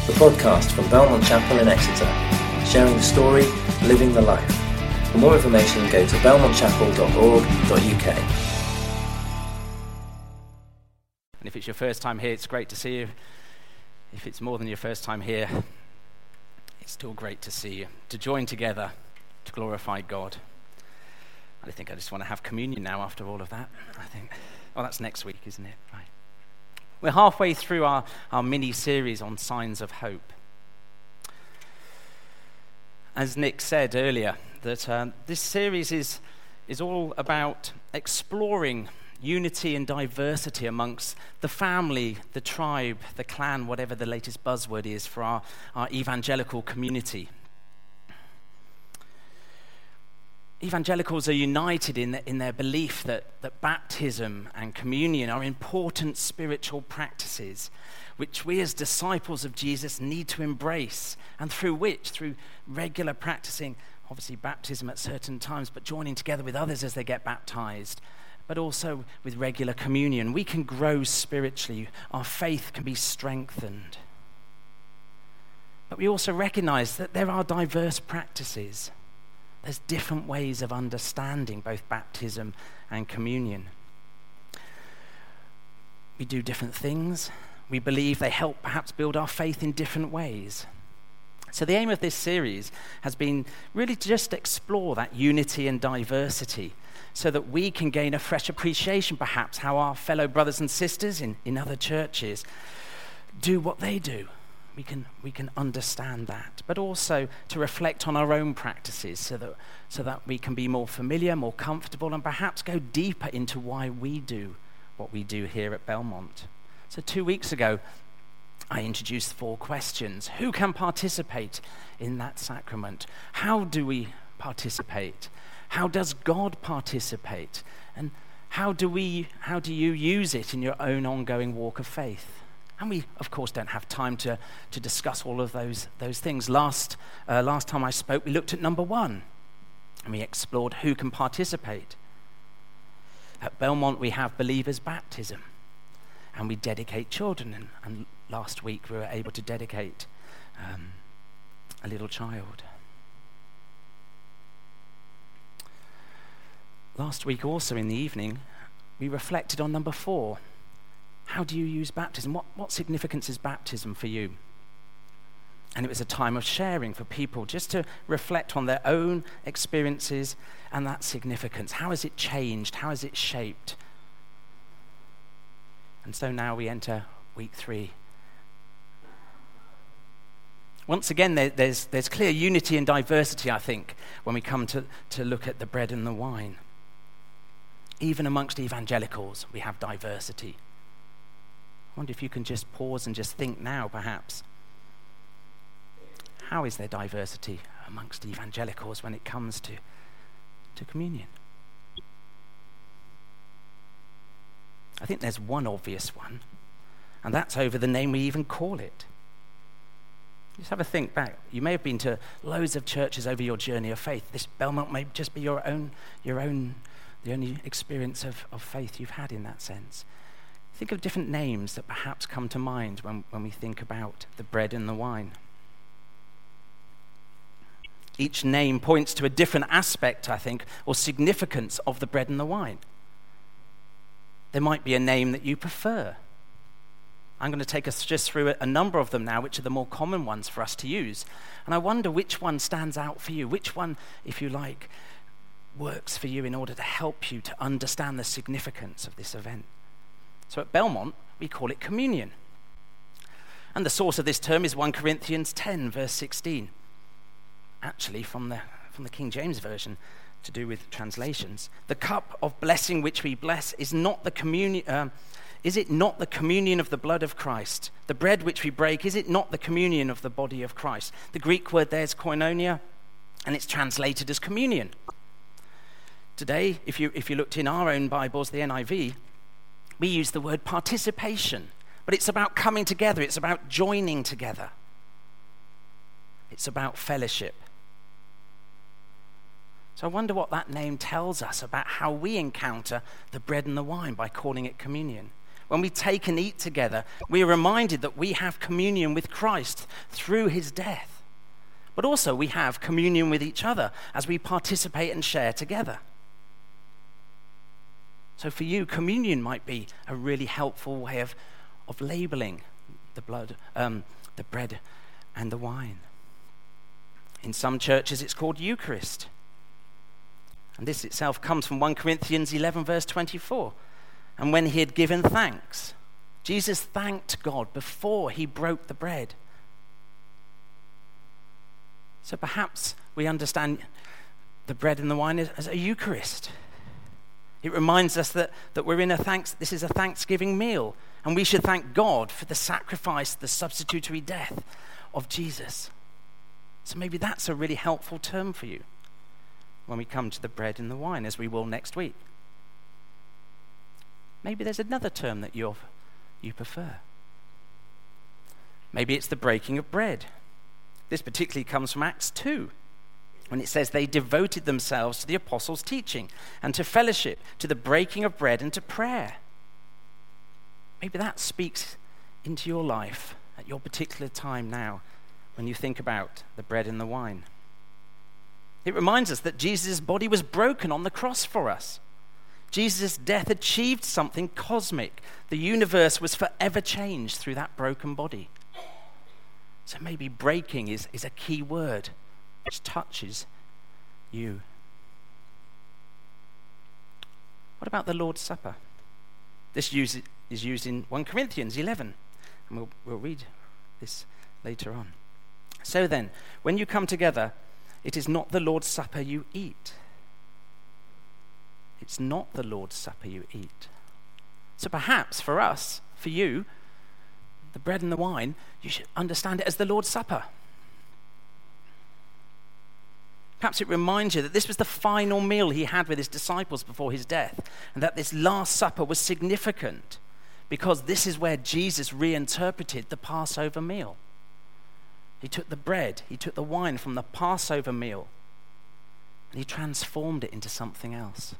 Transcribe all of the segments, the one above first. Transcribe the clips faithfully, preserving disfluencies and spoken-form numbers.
the podcast from Belmont Chapel in Exeter, sharing the story, living the life. For more information, go to belmont chapel dot org dot u k. And if it's your first time here, it's great to see you. If it's more than your first time here, it's still great to see you, to join together to glorify God. I think I just want to have communion now after all of that, I think. Oh, that's next week, isn't it? Right. We're halfway through our, our mini-series on signs of hope. As Nick said earlier, that um, this series is, is all about exploring unity and diversity amongst the family, the tribe, the clan, whatever the latest buzzword is for our, our evangelical community. Evangelicals are united in, the, in their belief that, that baptism and communion are important spiritual practices which we as disciples of Jesus need to embrace, and through which, through regular practicing, obviously baptism at certain times, but joining together with others as they get baptized, but also with regular communion, we can grow spiritually. Our faith can be strengthened. But we also recognize that there are diverse practices. There's different ways of understanding both baptism and communion. We do different things. We believe they help perhaps build our faith in different ways. So the aim of this series has been really to just explore that unity and diversity so that we can gain a fresh appreciation perhaps how our fellow brothers and sisters in, in other churches do what they do. We can we can understand that, but also to reflect on our own practices so that so that we can be more familiar, more comfortable, and perhaps go deeper into why we do what we do here at Belmont. So two weeks ago, I introduced four questions. Who can participate in that sacrament? How do we participate? How does God participate? And how do we how do you use it in your own ongoing walk of faith? And we, of course, don't have time to, to discuss all of those those things. Last uh, last time I spoke, we looked at number one, and we explored who can participate. At Belmont, we have believers' baptism, and we dedicate children. And, and last week, we were able to dedicate um, a little child. Last week, also in the evening, we reflected on number four. How do you use baptism? What, what significance is baptism for you? And it was a time of sharing for people just to reflect on their own experiences and that significance. How has it changed? How has it shaped? And so now we enter week three. Once again, there, there's, there's clear unity and diversity, I think, when we come to, to look at the bread and the wine. Even amongst evangelicals, we have diversity. I wonder if you can just pause and just think now, perhaps. How is there diversity amongst evangelicals when it comes to, to communion? I think there's one obvious one, and that's over the name we even call it. Just have a think back. You may have been to loads of churches over your journey of faith. This Belmont may just be your own, your own, the only experience of, of faith you've had in that sense. Think of different names that perhaps come to mind when, when we think about the bread and the wine. Each name points to a different aspect, I think, or significance of the bread and the wine. There might be a name that you prefer. I'm going to take us just through a, a number of them now, which are the more common ones for us to use. And I wonder which one stands out for you, which one, if you like, works for you in order to help you to understand the significance of this event. So at Belmont, we call it communion. And the source of this term is First Corinthians ten, verse sixteen. Actually, from the, from the King James Version, to do with translations. The cup of blessing which we bless is not the communion. Um, is it not the communion of the blood of Christ? The bread which we break, is it not the communion of the body of Christ? The Greek word there is koinonia, and it's translated as communion. Today, if you if you looked in our own Bibles, the N I V, we use the word participation, but it's about coming together. It's about joining together. It's about fellowship. So I wonder what that name tells us about how we encounter the bread and the wine by calling it communion. When we take and eat together, we are reminded that we have communion with Christ through his death. But also we have communion with each other as we participate and share together. So for you, communion might be a really helpful way of, of labeling the blood, um, the bread and the wine. In some churches, it's called Eucharist. And this itself comes from First Corinthians eleven, verse twenty-four. And when he had given thanks, Jesus thanked God before he broke the bread. So perhaps we understand the bread and the wine as, as a Eucharist. It reminds us that, that we're in a thanks, this is a Thanksgiving meal, and we should thank God for the sacrifice, the substitutory death of Jesus. So maybe that's a really helpful term for you when we come to the bread and the wine, as we will next week. Maybe there's another term that you you prefer. Maybe it's the breaking of bread. This particularly comes from Acts two, when it says they devoted themselves to the apostles' teaching and to fellowship, to the breaking of bread and to prayer. Maybe that speaks into your life at your particular time now when you think about the bread and the wine. It reminds us that Jesus' body was broken on the cross for us. Jesus' death achieved something cosmic. The universe was forever changed through that broken body. So maybe breaking is, is a key word which touches you. What about the Lord's Supper? This use, is used in First Corinthians eleven, and we'll, we'll read this later on. So then, when you come together, it is not the Lord's Supper you eat. It's not the Lord's Supper you eat. So perhaps for us, for you, the bread and the wine, you should understand it as the Lord's Supper. Perhaps it reminds you that this was the final meal he had with his disciples before his death, and that this Last Supper was significant because this is where Jesus reinterpreted the Passover meal. He took the bread, he took the wine from the Passover meal, and he transformed it into something else.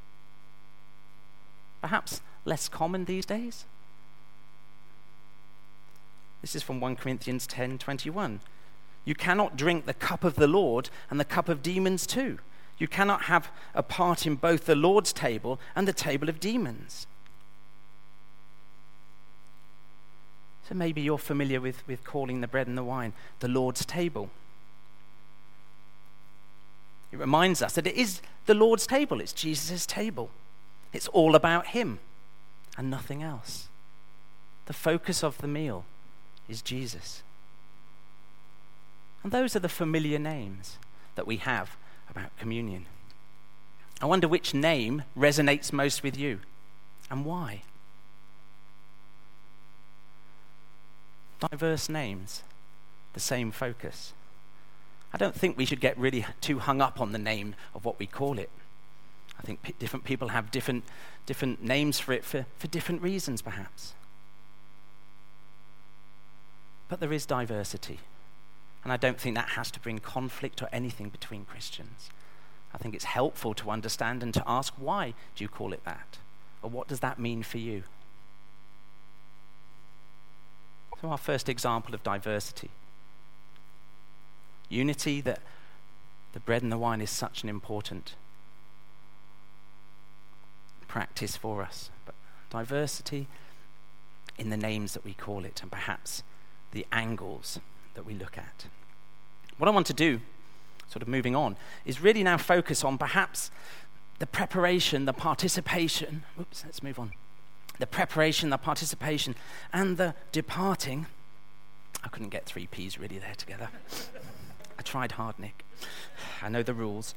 Perhaps less common these days. This is from First Corinthians ten twenty-one. You cannot drink the cup of the Lord and the cup of demons too. You cannot have a part in both the Lord's table and the table of demons. So maybe you're familiar with, with calling the bread and the wine the Lord's table. It reminds us that it is the Lord's table. It's Jesus' table. It's all about him and nothing else. The focus of the meal is Jesus. And those are the familiar names that we have about communion. I wonder which name resonates most with you and why. Diverse names, the same focus. I don't think we should get really too hung up on the name of what we call it. I think p- different people have different different names for it for, for different reasons, perhaps. But there is diversity. And I don't think that has to bring conflict or anything between Christians. I think it's helpful to understand and to ask, why do you call it that? Or what does that mean for you? So our first example of diversity. Unity, that the bread and the wine is such an important practice for us. But diversity in the names that we call it, and perhaps the angles that we look at. What I want to do, sort of moving on, is really now focus on perhaps the preparation, the participation, oops, let's move on. The preparation, the participation, and the departing. I couldn't get three P's really there together. I tried hard, Nick. I know the rules.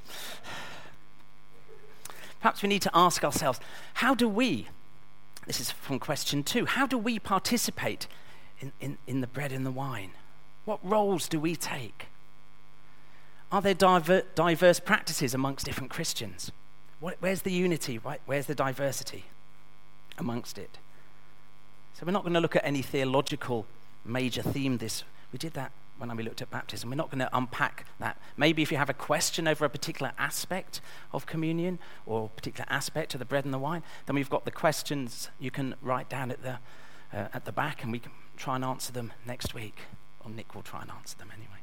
Perhaps we need to ask ourselves, how do we, this is from question two, how do we participate in, in, in the bread and the wine? What roles do we take? Are there diver, diverse practices amongst different Christians? What, where's the unity? Right? Where's the diversity amongst it? So we're not going to look at any theological major theme this. We did that when we looked at baptism. We're not going to unpack that. Maybe if you have a question over a particular aspect of communion or a particular aspect of the bread and the wine, then we've got the questions you can write down at the uh, at the back, and we can try and answer them next week. Or Nick will try and answer them anyway.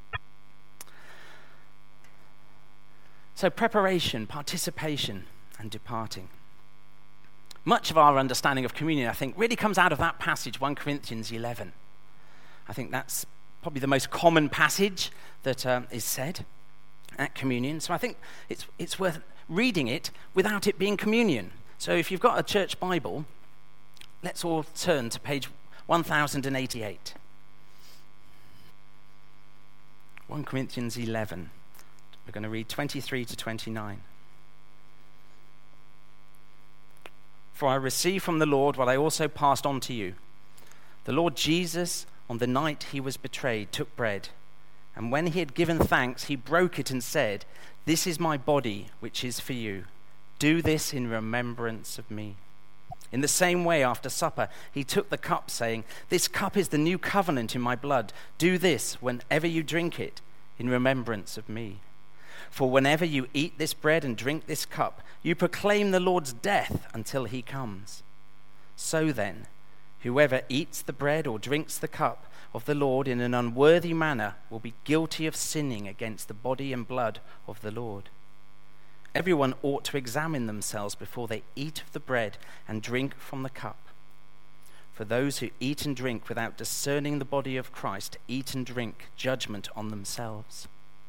So preparation, participation, and departing. Much of our understanding of communion, I think, really comes out of that passage, First Corinthians eleven. I think that's probably the most common passage that um, is said at communion. So I think it's it's worth reading it without it being communion. So if you've got a church Bible, let's all turn to page one thousand eighty-eight. First Corinthians eleven. We're going to read twenty-three to twenty-nine. For I received from the Lord what I also passed on to you. The Lord Jesus, on the night he was betrayed, took bread, and when he had given thanks, he broke it and said, "This is my body, which is for you. Do this in remembrance of me." In the same way, after supper, he took the cup, saying, "This cup is the new covenant in my blood. Do this whenever you drink it, in remembrance of me. For whenever you eat this bread and drink this cup, you proclaim the Lord's death until he comes. So then, whoever eats the bread or drinks the cup of the Lord in an unworthy manner will be guilty of sinning against the body and blood of the Lord. Everyone ought to examine themselves before they eat of the bread and drink from the cup. For those who eat and drink without discerning the body of Christ eat and drink judgment on themselves."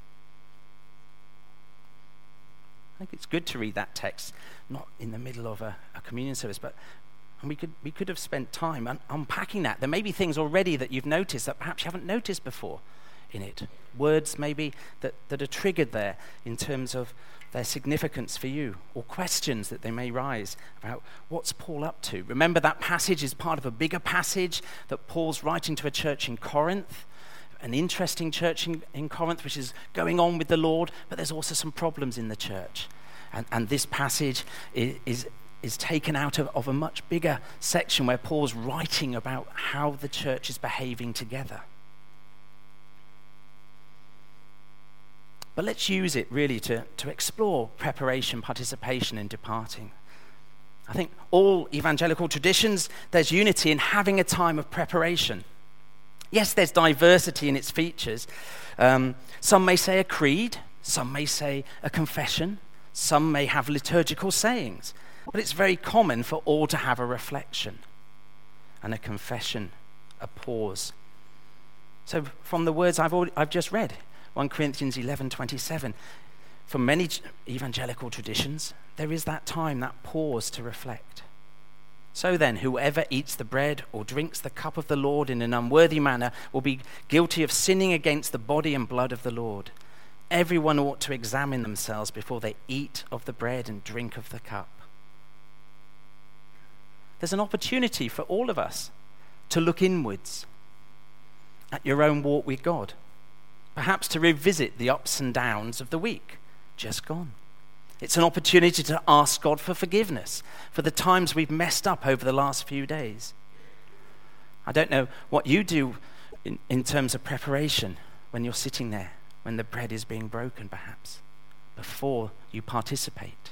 I think it's good to read that text, not in the middle of a, a communion service, but and we could we could have spent time un- unpacking that. There may be things already that you've noticed that perhaps you haven't noticed before in it. Words maybe that, that are triggered there in terms of their significance for you, or questions that they may rise about what's Paul up to. Remember, that passage is part of a bigger passage that Paul's writing to a church in Corinth, an interesting church in, in Corinth, which is going on with the Lord, but there's also some problems in the church. And, and this passage is, is, is taken out of, of a much bigger section where Paul's writing about how the church is behaving together. But let's use it really to, to explore preparation, participation, and departing. I think all evangelical traditions, there's unity in having a time of preparation. Yes, there's diversity in its features. Um, some may say a creed, some may say a confession, some may have liturgical sayings, but it's very common for all to have a reflection and a confession, a pause. So from the words I've, already, I've just read, First Corinthians eleven twenty-seven, for many evangelical traditions, there is that time, that pause to reflect. So then, whoever eats the bread or drinks the cup of the Lord in an unworthy manner will be guilty of sinning against the body and blood of the Lord. Everyone ought to examine themselves before they eat of the bread and drink of the cup. There's an opportunity for all of us to look inwards at your own walk with God, perhaps to revisit the ups and downs of the week just gone. It's an opportunity to ask God for forgiveness for the times we've messed up over the last few days. I don't know what you do in, in terms of preparation when you're sitting there, when the bread is being broken perhaps, before you participate.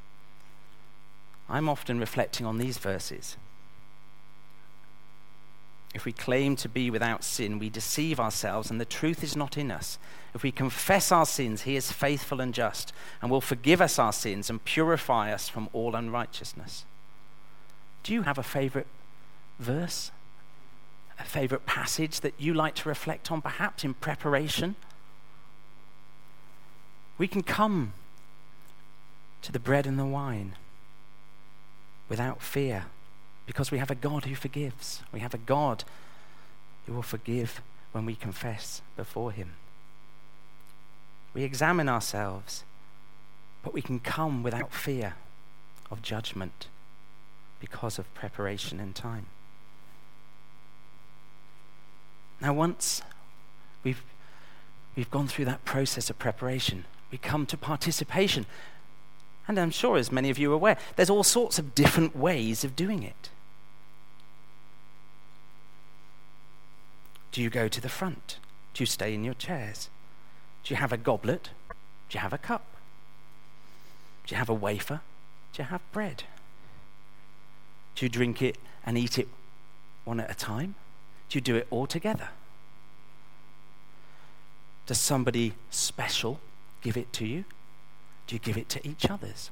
I'm often reflecting on these verses. If we claim to be without sin, we deceive ourselves and the truth is not in us. If we confess our sins, he is faithful and just and will forgive us our sins and purify us from all unrighteousness. Do you have a favorite verse, a favorite passage that you like to reflect on, perhaps in preparation? We can come to the bread and the wine without fear, because we have a God who forgives. We have a God who will forgive when we confess before him. We examine ourselves, but we can come without fear of judgment because of preparation and time. Now, once we've we've gone through that process of preparation, we come to participation. And I'm sure, as many of you are aware, there's all sorts of different ways of doing it. Do you go to the front? Do you stay in your chairs? Do you have a goblet? Do you have a cup? Do you have a wafer? Do you have bread? Do you drink it and eat it one at a time? Do you do it all together? Does somebody special give it to you? Do you give it to each other's?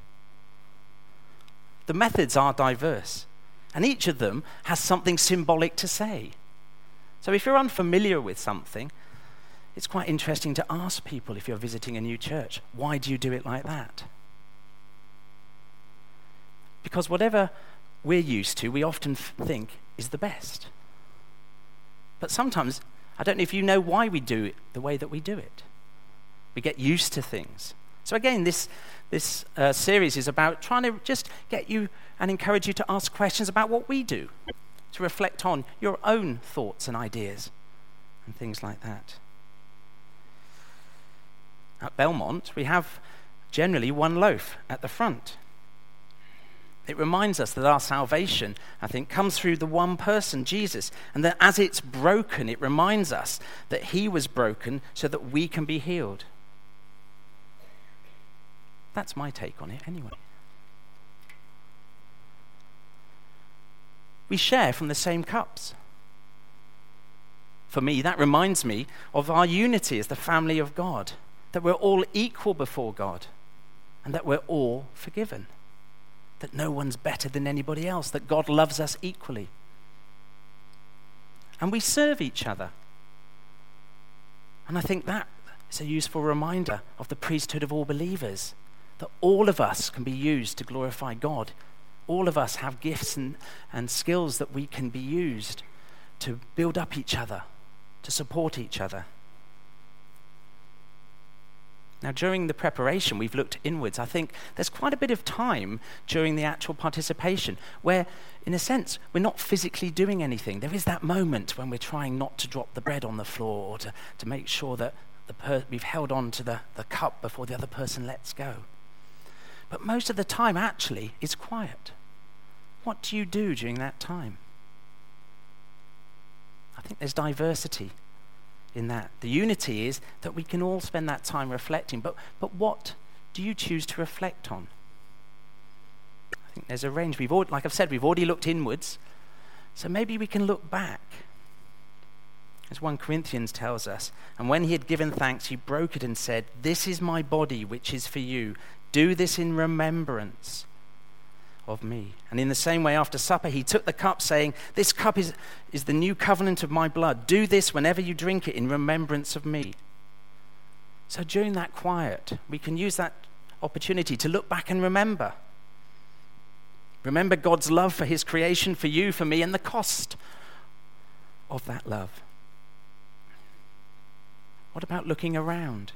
The methods are diverse, and each of them has something symbolic to say. So if you're unfamiliar with something, it's quite interesting to ask people if you're visiting a new church, why do you do it like that? Because whatever we're used to, we often f- think is the best. But sometimes, I don't know if you know why we do it the way that we do it. We get used to things. So again, this this uh, series is about trying to just get you and encourage you to ask questions about what we do, to reflect on your own thoughts and ideas and things like that. At Belmont, we have generally one loaf at the front. It reminds us that our salvation, I think, comes through the one person, Jesus, and that as it's broken, it reminds us that he was broken so that we can be healed. That's my take on it anyway. We share from the same cups. For me, that reminds me of our unity as the family of God, that we're all equal before God, and that we're all forgiven. That no one's better than anybody else, that God loves us equally. And we serve each other. And I think that is a useful reminder of the priesthood of all believers, that all of us can be used to glorify God. All of us have gifts and, and skills that we can be used to build up each other, to support each other. Now, during the preparation, we've looked inwards. I think there's quite a bit of time during the actual participation where, in a sense, we're not physically doing anything. There is that moment when we're trying not to drop the bread on the floor or to, to make sure that the per- we've held on to the, the cup before the other person lets go. But most of the time, actually, is quiet. What do you do during that time? I think there's diversity in that. The unity is that we can all spend that time reflecting, but but what do you choose to reflect on? I think there's a range. We've all, like I've said, we've already looked inwards, so maybe we can look back. As First Corinthians tells us, and when he had given thanks, he broke it and said, "This is my body, which is for you. Do this in remembrance of me." And in the same way, after supper, he took the cup, saying, "This cup is, is the new covenant of my blood. Do this whenever you drink it in remembrance of me." So during that quiet, we can use that opportunity to look back and remember. Remember God's love for his creation, for you, for me, and the cost of that love. What about looking around?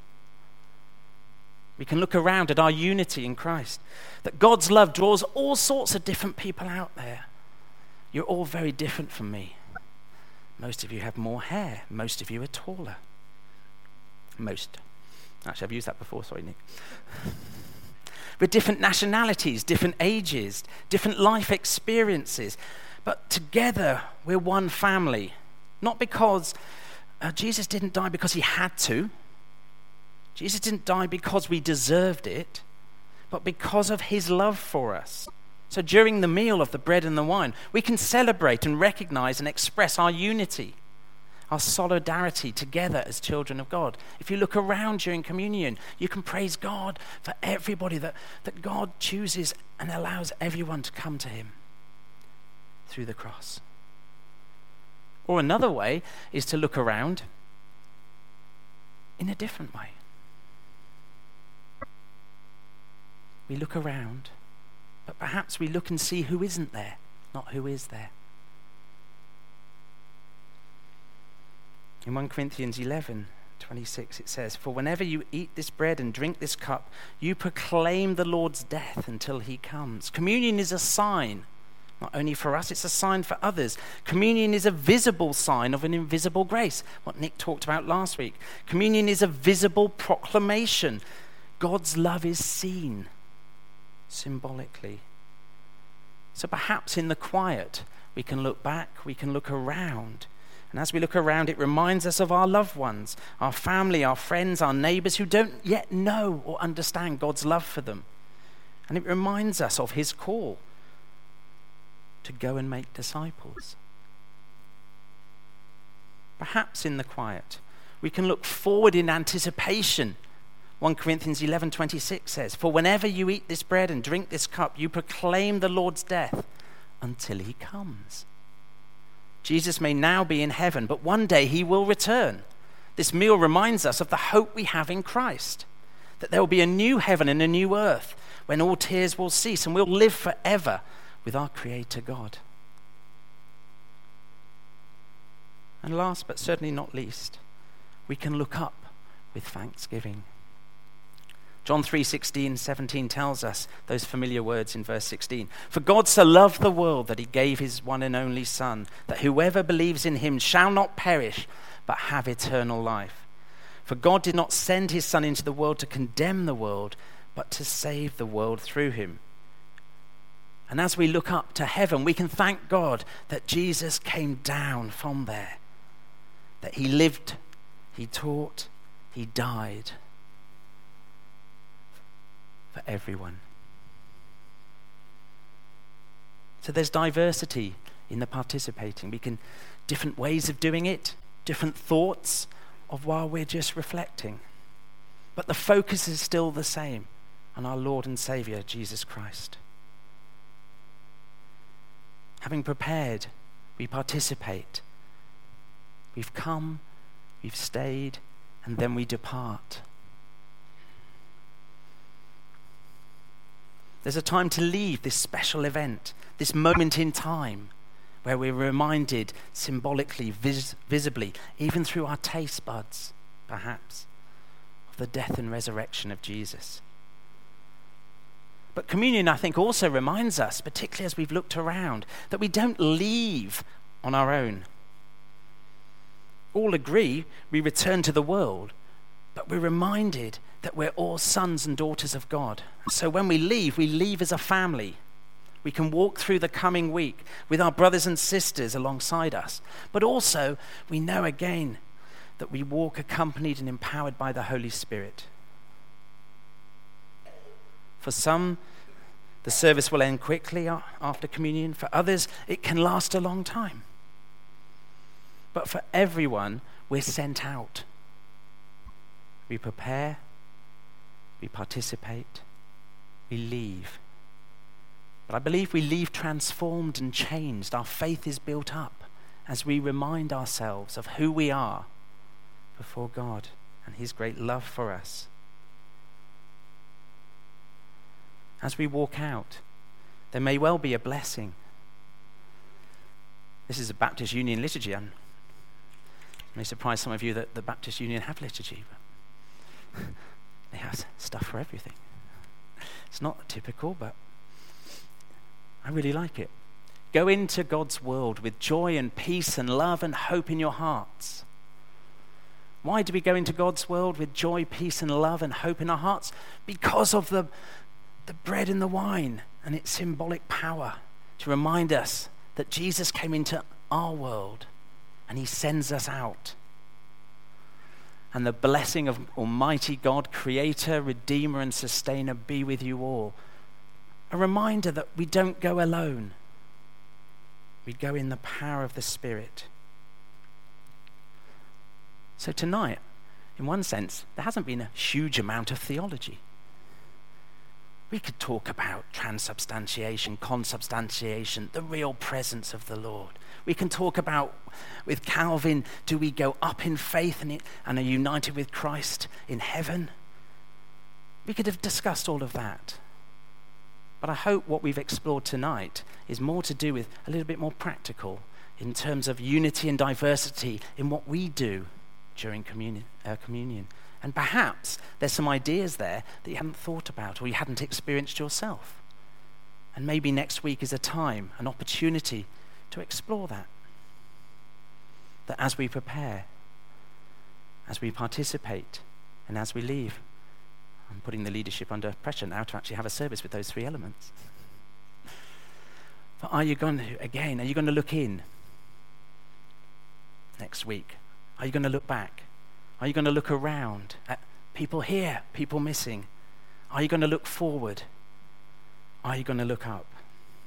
We can look around at our unity in Christ, that God's love draws all sorts of different people out there. You're all very different from me. Most of you have more hair. Most of you are taller. Most. Actually, I've used that before. Sorry, Nick. With different nationalities, different ages, different life experiences. But together, we're one family. Not because uh, Jesus didn't die because he had to. Jesus didn't die because we deserved it, but because of his love for us. So during the meal of the bread and the wine, we can celebrate and recognize and express our unity, our solidarity together as children of God. If you look around during communion, you can praise God for everybody, that, that God chooses and allows everyone to come to him through the cross. Or another way is to look around in a different way. We look around, but perhaps we look and see who isn't there, not who is there. In First Corinthians eleven twenty-six it says, "For whenever you eat this bread and drink this cup, you proclaim the Lord's death until he comes." Communion is a sign, not only for us, it's a sign for others. Communion is a visible sign of an invisible grace, what Nick talked about last week. Communion is a visible proclamation. God's love is seen symbolically. So perhaps in the quiet, we can look back, we can look around, And as we look around, it reminds us of our loved ones, our family, our friends, our neighbors who don't yet know or understand God's love for them. And it reminds us of his call to go and make disciples. Perhaps in the quiet, we can look forward in anticipation. First Corinthians eleven twenty-six says, "For whenever you eat this bread and drink this cup, you proclaim the Lord's death until he comes." Jesus may now be in heaven, but one day he will return. This meal reminds us of the hope we have in Christ, that there will be a new heaven and a new earth when all tears will cease and we'll live forever with our Creator God. And last but certainly not least, we can look up with thanksgiving. John three sixteen, seventeen tells us those familiar words in verse sixteen. "For God so loved the world that he gave his one and only Son, that whoever believes in him shall not perish, but have eternal life. For God did not send his Son into the world to condemn the world, but to save the world through him." And as we look up to heaven, we can thank God that Jesus came down from there, that he lived, he taught, he died for everyone. So there's diversity in the participating. We can, different ways of doing it, different thoughts of while we're just reflecting. But the focus is still the same on our Lord and Savior, Jesus Christ. Having prepared, we participate. We've come, we've stayed, and then we depart. There's a time to leave this special event, this moment in time, where we're reminded symbolically, vis- visibly, even through our taste buds, perhaps, of the death and resurrection of Jesus. But communion, I think, also reminds us, particularly as we've looked around, that we don't leave on our own. All agree we return to the world, but we're reminded that we're all sons and daughters of God. So when we leave, we leave as a family. We can walk through the coming week with our brothers and sisters alongside us. But also, we know again that we walk accompanied and empowered by the Holy Spirit. For some, the service will end quickly after communion. For others, it can last a long time. But for everyone, we're sent out. We prepare, we participate, we leave. But I believe we leave transformed and changed. Our faith is built up as we remind ourselves of who we are before God and his great love for us. As we walk out, there may well be a blessing. This is a Baptist Union liturgy. I'm, it may surprise some of you that the Baptist Union have liturgy, but they have stuff for everything. It's not typical, but I really like it. Go into God's world with joy and peace and love and hope in your hearts. Why do we go into God's world with joy, peace and love and hope in our hearts? Because of the, the bread and the wine and its symbolic power to remind us that Jesus came into our world and he sends us out. And the blessing of Almighty God, Creator, Redeemer, and Sustainer be with you all. A reminder that we don't go alone. We go in the power of the Spirit. So tonight, in one sense, there hasn't been a huge amount of theology. We could talk about transubstantiation, consubstantiation, the real presence of the Lord. We can talk about, with Calvin, do we go up in faith and, it, and are united with Christ in heaven? We could have discussed all of that. But I hope what we've explored tonight is more to do with a little bit more practical in terms of unity and diversity in what we do during communion. Uh, communion. And perhaps there's some ideas there that you hadn't thought about or you hadn't experienced yourself. And maybe next week is a time, an opportunity to explore that. That as we prepare, as we participate, and as we leave, I'm putting the leadership under pressure now to actually have a service with those three elements. But are you going to, again, are you going to look in? next week? Are you going to look back? Are you going to look around at people here, people missing? Are you going to look forward? Are you going to look up?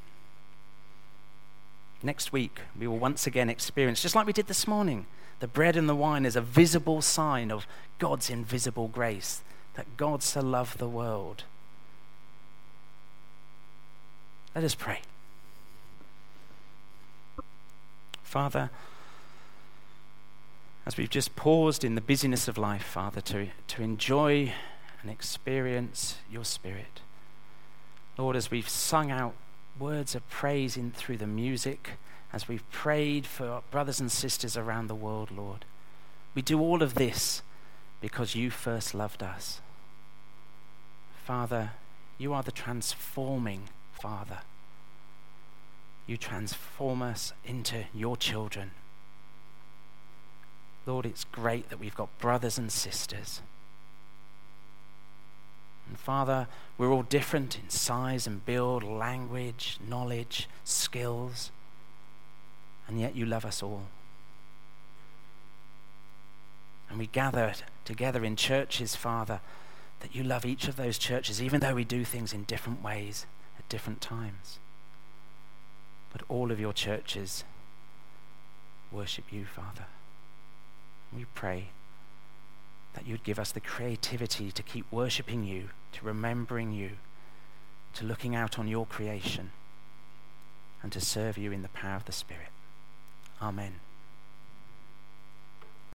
Next week, we will once again experience, just like we did this morning, the bread and the wine is a visible sign of God's invisible grace, that God so loved the world. Let us pray. Father, as we've just paused in the busyness of life, Father, to, to enjoy and experience your Spirit. Lord, as we've sung out words of praise in through the music, as we've prayed for our brothers and sisters around the world, Lord, we do all of this because you first loved us. Father, you are the transforming Father. You transform us into your children. Lord, it's great that we've got brothers and sisters. And Father, we're all different in size and build, language, knowledge, skills, and yet you love us all. And we gather together in churches, Father, that you love each of those churches, even though we do things in different ways at different times. But all of your churches worship you, Father. We pray that you'd give us the creativity to keep worshiping you, to remembering you, to looking out on your creation, and to serve you in the power of the Spirit. Amen.